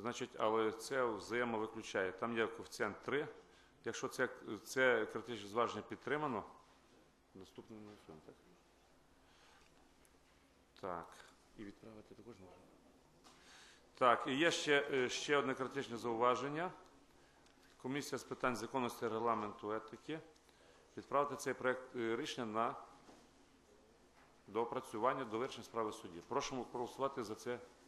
Значить, але це взаємовиключає. Там є коефіцієнт 3. Якщо це критичне зваження підтримано, наступний не фільм, так? Так. І відправити також можна. Так, і є ще одне критичне зауваження. Комісія з питань законності, регламенту, етики. Відправити цей проект рішення на доопрацювання до вирішення справи судді. Прошу проголосувати за це